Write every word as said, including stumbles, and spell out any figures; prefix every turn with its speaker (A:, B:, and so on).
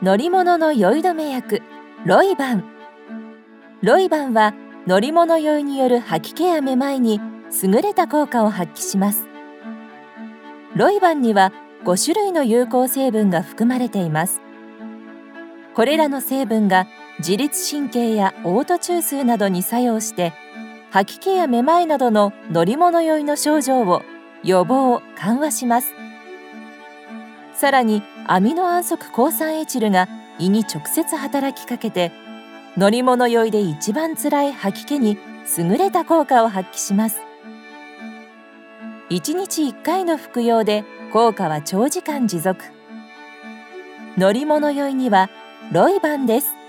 A: 乗り物の酔い止め薬ロイバン。ロイバンは乗り物酔いによる吐き気やめまいに優れた効果を発揮します。ロイバンにはごしゅるいの有効成分が含まれています。これらの成分が自律神経や嘔吐中枢などに作用して吐き気やめまいなどの乗り物酔いの症状を予防・緩和します。さらにアミノ安息抗酸エチルが胃に直接働きかけて乗り物酔いで一番つらい吐き気に優れた効果を発揮します。いちにちいっかいの服用で効果は長時間持続。乗り物酔いにはロイバンです。